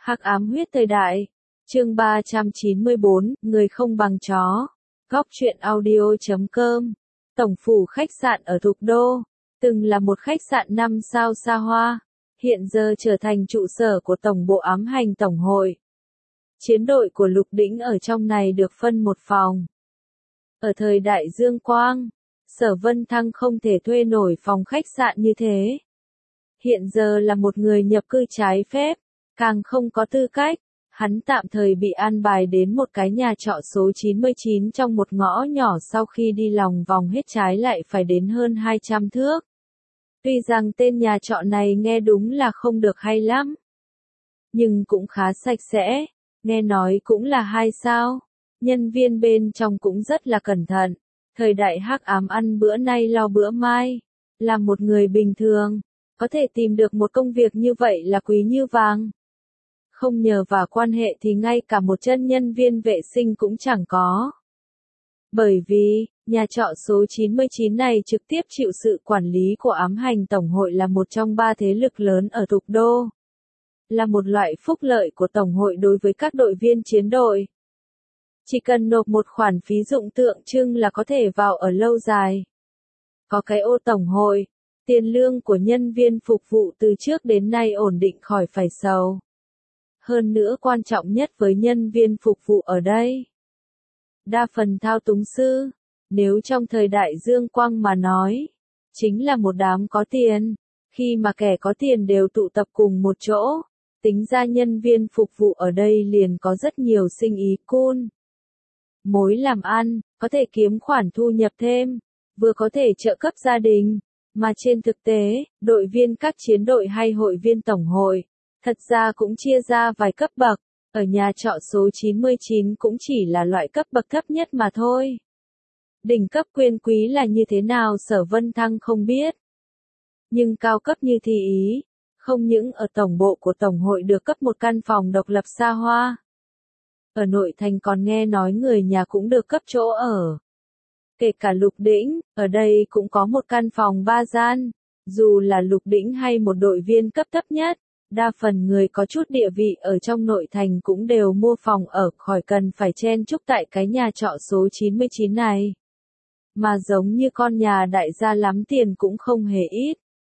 Hắc ám huyết thời đại. Chương 394, người không bằng chó. Góc truyện audio.com. Tổng phủ khách sạn ở Thục Đô, từng là một khách sạn 5 sao xa hoa, hiện giờ trở thành trụ sở của tổng bộ ám hành tổng hội. Chiến đội của Lục Đĩnh ở trong này được phân một phòng. Ở thời đại Dương Quang, Sở Vân Thăng không thể thuê nổi phòng khách sạn như thế. Hiện giờ là một người nhập cư trái phép, càng không có tư cách. Hắn tạm thời bị an bài đến một cái nhà trọ số 99 trong một ngõ nhỏ, sau khi đi lòng vòng hết trái lại phải đến hơn 200 thước. Tuy rằng tên nhà trọ này nghe đúng là không được hay lắm, nhưng cũng khá sạch sẽ, nghe nói cũng là 2 sao. Nhân viên bên trong cũng rất là cẩn thận. Thời đại hắc ám ăn bữa nay lo bữa mai. Là một người bình thường, có thể tìm được một công việc như vậy là quý như vàng. Không nhờ vào quan hệ thì ngay cả một chân nhân viên vệ sinh cũng chẳng có. Bởi vì, nhà trọ số 99 này trực tiếp chịu sự quản lý của ám hành tổng hội, là một trong 3 thế lực lớn ở Thục Đô. Là một loại phúc lợi của tổng hội đối với các đội viên chiến đội. Chỉ cần nộp một khoản phí dụng tượng trưng là có thể vào ở lâu dài. Có cái ô tổng hội, tiền lương của nhân viên phục vụ từ trước đến nay ổn định khỏi phải sầu. Hơn nữa quan trọng nhất với nhân viên phục vụ ở đây, đa phần thao túng sư, nếu trong thời đại Dương Quang mà nói, chính là một đám có tiền. Khi mà kẻ có tiền đều tụ tập cùng một chỗ, tính ra nhân viên phục vụ ở đây liền có rất nhiều sinh ý cool. Mối làm ăn, có thể kiếm khoản thu nhập thêm, vừa có thể trợ cấp gia đình. Mà trên thực tế, đội viên các chiến đội hay hội viên tổng hội, thật ra cũng chia ra vài cấp bậc. Ở nhà trọ số 99 cũng chỉ là loại cấp bậc thấp nhất mà thôi. Đỉnh cấp quyền quý là như thế nào Sở Vân Thăng không biết. Nhưng cao cấp như thì ý, không những ở tổng bộ của tổng hội được cấp một căn phòng độc lập xa hoa. Ở nội thành còn nghe nói người nhà cũng được cấp chỗ ở. Kể cả Lục Đĩnh, ở đây cũng có một căn phòng 3 gian. Dù là Lục Đĩnh hay một đội viên cấp thấp nhất, đa phần người có chút địa vị ở trong nội thành cũng đều mua phòng ở, khỏi cần phải chen chúc tại cái nhà trọ số 99 này. Mà giống như con nhà đại gia lắm tiền cũng không hề ít.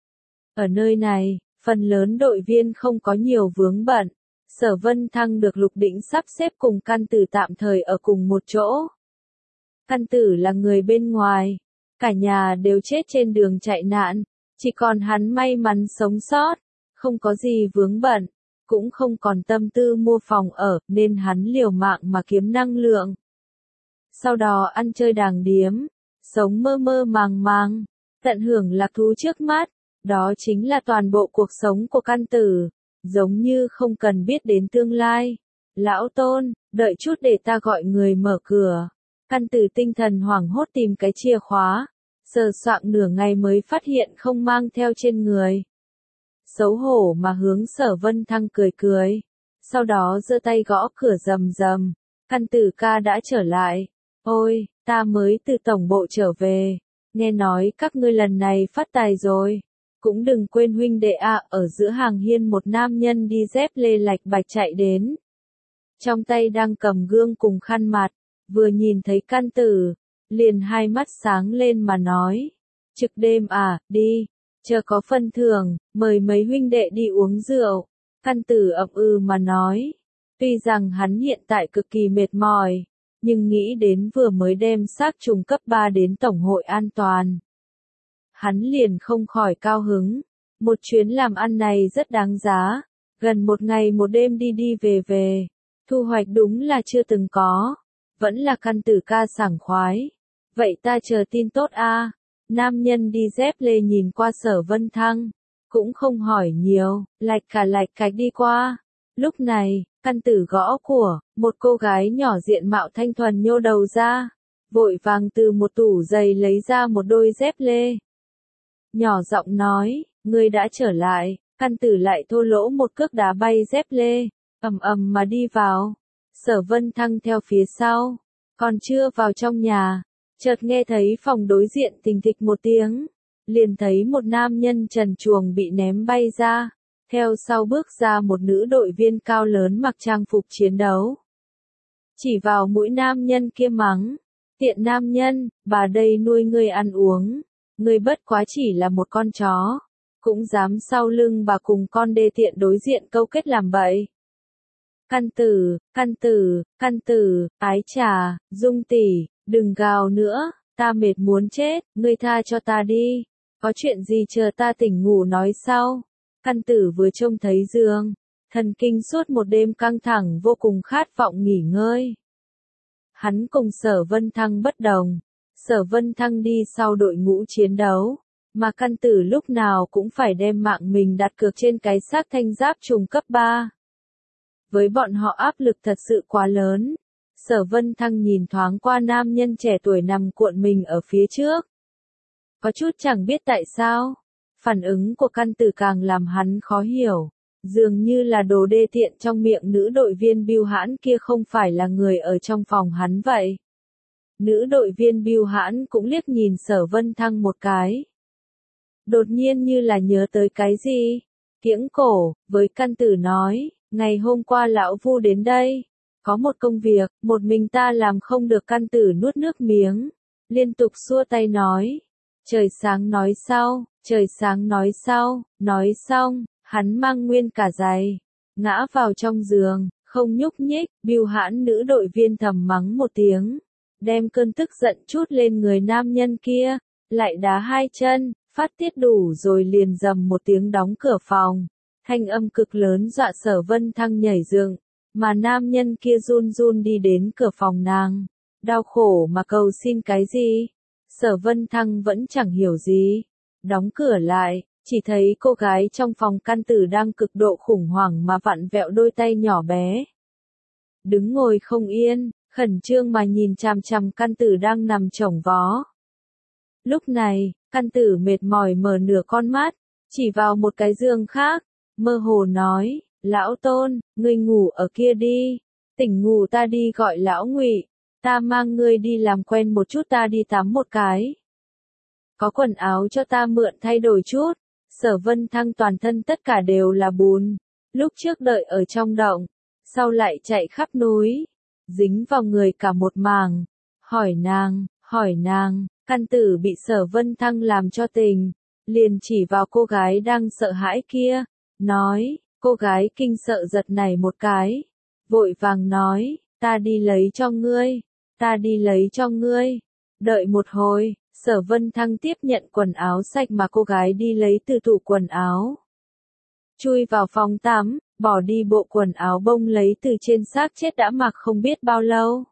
Ở nơi này, phần lớn đội viên không có nhiều vướng bận. Sở Vân Thăng được Lục Đĩnh sắp xếp cùng Căn Tử tạm thời ở cùng một chỗ. Căn Tử là người bên ngoài, cả nhà đều chết trên đường chạy nạn, chỉ còn hắn may mắn sống sót, không có gì vướng bận, cũng không còn tâm tư mua phòng ở, nên hắn liều mạng mà kiếm năng lượng. Sau đó ăn chơi đàng điếm, sống mơ mơ màng màng, tận hưởng lạc thú trước mắt, đó chính là toàn bộ cuộc sống của Căn Tử, giống như không cần biết đến tương lai. Lão Tôn, đợi chút để ta gọi người mở cửa. Căn Tử tinh thần hoảng hốt tìm cái chìa khóa, sờ soạng nửa ngày mới phát hiện không mang theo trên người. Xấu hổ mà hướng Sở Vân Thăng cười cười, sau đó giơ tay gõ cửa rầm rầm. Căn Tử ca đã trở lại. Ôi, ta mới từ tổng bộ trở về, nghe nói các ngươi lần này phát tài rồi. Cũng đừng quên huynh đệ ạ. Ở giữa hàng hiên một nam nhân đi dép lê lạch bạch chạy đến. Trong tay đang cầm gương cùng khăn mặt, vừa nhìn thấy Căn Tử, liền hai mắt sáng lên mà nói. Trực đêm à, đi, chờ có phân thưởng, mời mấy huynh đệ đi uống rượu. Căn Tử ậm ừ mà nói. Tuy rằng hắn hiện tại cực kỳ mệt mỏi, nhưng nghĩ đến vừa mới đem xác trùng cấp 3 đến tổng hội an toàn, hắn liền không khỏi cao hứng. Một chuyến làm ăn này rất đáng giá, gần một ngày một đêm đi đi về về, thu hoạch đúng là chưa từng có. Vẫn là Căn Tử ca sảng khoái. Vậy ta chờ tin tốt a. Nam nhân đi dép lê nhìn qua Sở Vân Thăng, cũng không hỏi nhiều, lạch cạch đi qua. Lúc này, Căn Tử gõ của, một cô gái nhỏ diện mạo thanh thuần nhô đầu ra, vội vàng từ một tủ giày lấy ra một đôi dép lê. Nhỏ giọng nói, ngươi đã trở lại. Căn Tử lại thô lỗ một cước đá bay dép lê, ầm ầm mà đi vào. Sở Vân Thăng theo phía sau, còn chưa vào trong nhà, chợt nghe thấy phòng đối diện thình thịch một tiếng, liền thấy một nam nhân trần truồng bị ném bay ra, Theo sau bước ra một nữ đội viên cao lớn mặc trang phục chiến đấu. Chỉ vào mũi nam nhân kia mắng. Tiện nam nhân, bà đây nuôi ngươi ăn uống. Ngươi bất quá chỉ là một con chó. Cũng dám sau lưng bà cùng con đê tiện đối diện câu kết làm bậy. Căn tử, ái trà, Dung tỷ, đừng gào nữa, ta mệt muốn chết, ngươi tha cho ta đi. Có chuyện gì chờ ta tỉnh ngủ nói sau. Căn tử vừa trông thấy Dương, thần kinh suốt một đêm căng thẳng vô cùng khát vọng nghỉ ngơi. Hắn cùng Sở Vân Thăng bất đồng. Sở Vân Thăng đi sau đội ngũ chiến đấu, mà Căn tử lúc nào cũng phải đem mạng mình đặt cược trên cái xác thanh giáp trùng cấp 3. Với bọn họ áp lực thật sự quá lớn. Sở Vân Thăng nhìn thoáng qua nam nhân trẻ tuổi nằm cuộn mình ở phía trước. Có chút chẳng biết tại sao, phản ứng của Căn tử càng làm hắn khó hiểu. Dường như là đồ đê tiện trong miệng nữ đội viên bưu hãn kia không phải là người ở trong phòng hắn vậy. Nữ đội viên bưu hãn cũng liếc nhìn Sở Vân Thăng một cái. Đột nhiên như là nhớ tới cái gì. Kiễng cổ, với Căn tử nói, ngày hôm qua lão Vu đến đây. Có một công việc, một mình ta làm không được. Căn tử nuốt nước miếng. Liên tục xua tay nói. Trời sáng nói sau, trời sáng nói sau, nói xong. Hắn mang nguyên cả giày, ngã vào trong giường, không nhúc nhích. Bưu hãn nữ đội viên thầm mắng một tiếng, đem cơn tức giận trút lên người nam nhân kia, lại đá hai chân, phát tiết đủ rồi liền rầm một tiếng đóng cửa phòng. Thanh âm cực lớn dọa Sở Vân Thăng nhảy dựng, mà nam nhân kia run run đi đến cửa phòng nàng, đau khổ mà cầu xin cái gì. Sở Vân Thăng vẫn chẳng hiểu gì, đóng cửa lại. Chỉ thấy cô gái trong phòng Căn tử đang cực độ khủng hoảng mà vặn vẹo đôi tay nhỏ bé. Đứng ngồi không yên, khẩn trương mà nhìn chằm chằm Căn tử đang nằm chồng vó. Lúc này, Căn tử mệt mỏi mở nửa con mắt, chỉ vào một cái giường khác, mơ hồ nói, lão Tôn, ngươi ngủ ở kia đi, tỉnh ngủ ta đi gọi lão Ngụy, ta mang ngươi đi làm quen một chút, ta đi tắm một cái. Có quần áo cho ta mượn thay đổi chút. Sở Vân Thăng toàn thân tất cả đều là bùn, lúc trước đợi ở trong động, sau lại chạy khắp núi, dính vào người cả một màng. Hỏi nàng, Căn tử bị Sở Vân Thăng làm cho tình, liền chỉ vào cô gái đang sợ hãi kia, nói. Cô gái kinh sợ giật nảy một cái, vội vàng nói, ta đi lấy cho ngươi. Đợi một hồi. Sở Vân Thăng tiếp nhận quần áo sạch mà cô gái đi lấy từ tủ quần áo. Chui vào phòng tắm, bỏ đi bộ quần áo bông lấy từ trên xác chết đã mặc không biết bao lâu.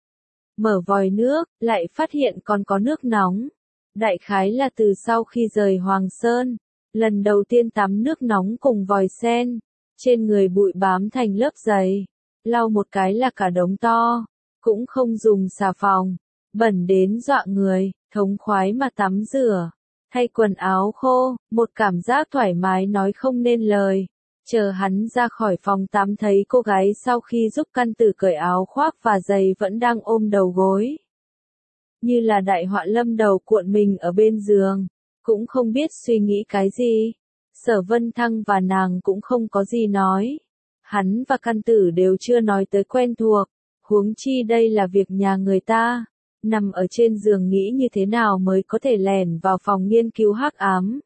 Mở vòi nước, lại phát hiện còn có nước nóng. Đại khái là từ sau khi rời Hoàng Sơn, lần đầu tiên tắm nước nóng cùng vòi sen, trên người bụi bám thành lớp dày, lau một cái là cả đống to, cũng không dùng xà phòng, bẩn đến dọa người. Thống khoái mà tắm rửa, thay quần áo khô, một cảm giác thoải mái nói không nên lời. Chờ hắn ra khỏi phòng tắm thấy cô gái sau khi giúp Căn tử cởi áo khoác và giày vẫn đang ôm đầu gối. Như là đại họa lâm đầu cuộn mình ở bên giường, cũng không biết suy nghĩ cái gì. Sở Vân Thăng và nàng cũng không có gì nói. Hắn và Căn tử đều chưa nói tới quen thuộc, huống chi đây là việc nhà người ta. Nằm ở trên giường nghĩ như thế nào mới có thể lẻn vào phòng nghiên cứu hắc ám.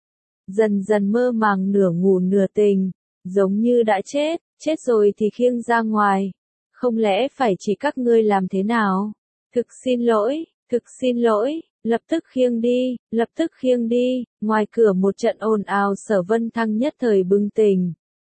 Dần dần mơ màng nửa ngủ nửa tỉnh, giống như đã chết rồi thì khiêng ra ngoài. Không lẽ phải chỉ các ngươi làm thế nào? Thực xin lỗi, lập tức khiêng đi. Ngoài cửa một trận ồn ào. Sở Vân Thăng nhất thời bừng tỉnh.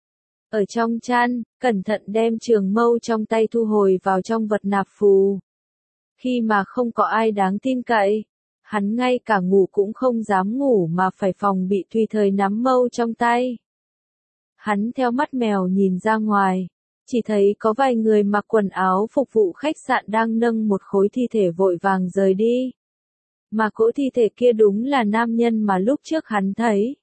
Ở trong chăn, cẩn thận đem trường mâu trong tay thu hồi vào trong vật nạp phù. Khi mà không có ai đáng tin cậy, hắn ngay cả ngủ cũng không dám ngủ mà phải phòng bị tùy thời nắm mâu trong tay. Hắn theo mắt mèo nhìn ra ngoài, chỉ thấy có vài người mặc quần áo phục vụ khách sạn đang nâng một khối thi thể vội vàng rời đi. Mà cỗ thi thể kia đúng là nam nhân mà lúc trước hắn thấy.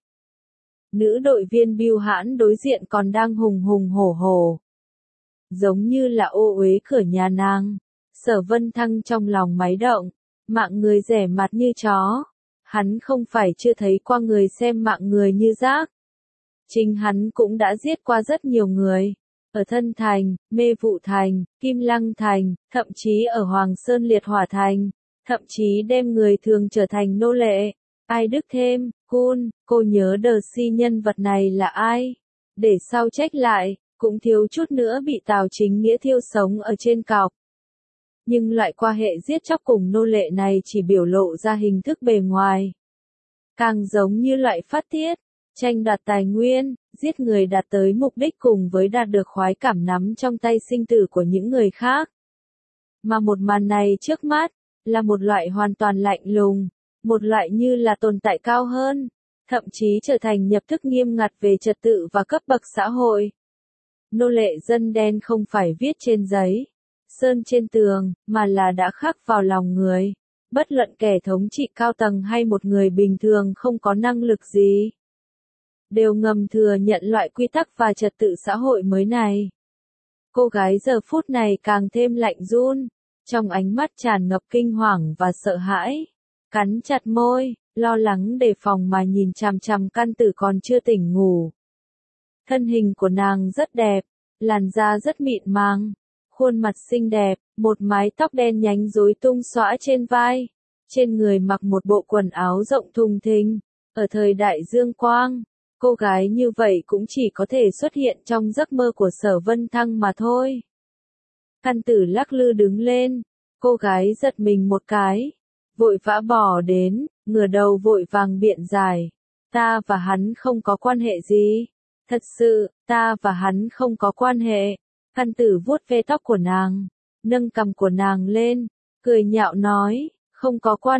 Nữ đội viên bưu hãn đối diện còn đang hùng hùng hổ hổ, giống như là ô uế cửa nhà nàng. Sở Vân Thăng trong lòng máy động, mạng người rẻ mặt như chó. Hắn không phải chưa thấy qua người xem mạng người như rác. Chính hắn cũng đã giết qua rất nhiều người. Ở Thân Thành, Mê Vụ Thành, Kim Lăng Thành, thậm chí ở Hoàng Sơn Liệt Hỏa Thành, thậm chí đem người thường trở thành nô lệ. Ai Đức thêm, cô nhớ đờ si nhân vật này là ai? Để sau trách lại, cũng thiếu chút nữa bị Tào Chính Nghĩa thiêu sống ở trên cọc. Nhưng loại qua hệ giết chóc cùng nô lệ này chỉ biểu lộ ra hình thức bề ngoài. Càng giống như loại phát tiết, tranh đoạt tài nguyên, giết người đạt tới mục đích cùng với đạt được khoái cảm nắm trong tay sinh tử của những người khác. Mà một màn này trước mắt, là một loại hoàn toàn lạnh lùng, một loại như là tồn tại cao hơn, thậm chí trở thành nhập thức nghiêm ngặt về trật tự và cấp bậc xã hội. Nô lệ dân đen không phải viết trên giấy, sơn trên tường, mà là đã khắc vào lòng người. Bất luận kẻ thống trị cao tầng hay một người bình thường không có năng lực gì, đều ngầm thừa nhận loại quy tắc và trật tự xã hội mới này. Cô gái giờ phút này càng thêm lạnh run, trong ánh mắt tràn ngập kinh hoàng và sợ hãi, cắn chặt môi, lo lắng đề phòng mà nhìn chằm chằm Căn Tử còn chưa tỉnh ngủ. Thân hình của nàng rất đẹp, làn da rất mịn màng, khuôn mặt xinh đẹp, một mái tóc đen nhánh rối tung xõa trên vai, trên người mặc một bộ quần áo rộng thùng thình. Ở thời đại Dương Quang, cô gái như vậy cũng chỉ có thể xuất hiện trong giấc mơ của Sở Vân Thăng mà thôi. Căn Tử lắc lư đứng lên, cô gái giật mình một cái, vội vã bỏ đến, ngửa đầu vội vàng biện giải. Ta và hắn không có quan hệ gì. Thật sự, ta và hắn không có quan hệ. Căn Tử vuốt ve tóc của nàng, nâng cằm của nàng lên, cười nhạo nói, không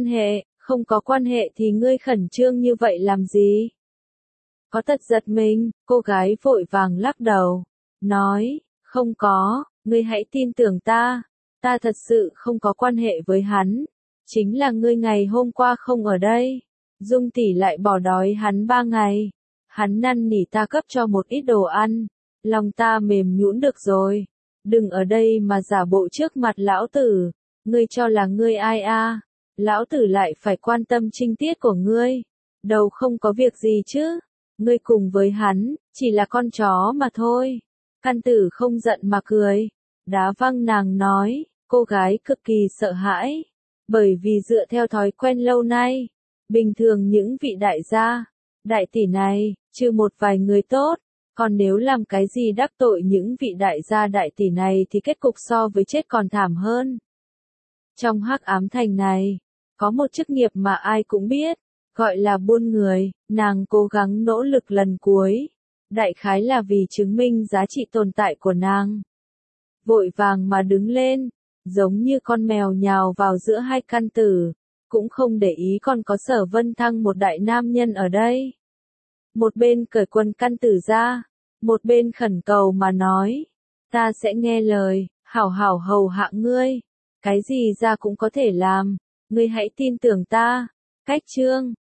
có quan hệ thì ngươi khẩn trương như vậy làm gì? Có thật giật mình, cô gái vội vàng lắc đầu, nói, không có, ngươi hãy tin tưởng ta thật sự không có quan hệ với hắn, chính là ngươi ngày hôm qua không ở đây, Dung tỷ lại bỏ đói hắn 3 ngày, hắn năn nỉ ta cấp cho một ít đồ ăn, lòng ta mềm nhũn được rồi, đừng ở đây mà giả bộ trước mặt lão tử, ngươi cho là ngươi ai a? Lão tử lại phải quan tâm trinh tiết của ngươi, đầu không có việc gì chứ, ngươi cùng với hắn, chỉ là con chó mà thôi. Căn Tử không giận mà cười, đá văng nàng nói, cô gái cực kỳ sợ hãi, bởi vì dựa theo thói quen lâu nay, bình thường những vị đại gia, đại tỷ này, trừ một vài người tốt, còn nếu làm cái gì đắc tội những vị đại gia đại tỷ này thì kết cục so với chết còn thảm hơn. Trong Hắc Ám Thành này, có một chức nghiệp mà ai cũng biết, gọi là buôn người, nàng cố gắng nỗ lực lần cuối, đại khái là vì chứng minh giá trị tồn tại của nàng. Vội vàng mà đứng lên, giống như con mèo nhào vào giữa hai Căn Tử, cũng không để ý còn có Sở Vân Thăng một đại nam nhân ở đây. Một bên cởi quần Căn Tử ra, một bên khẩn cầu mà nói, ta sẽ nghe lời, hảo hảo hầu hạ ngươi, cái gì ra cũng có thể làm, ngươi hãy tin tưởng ta. Cách chương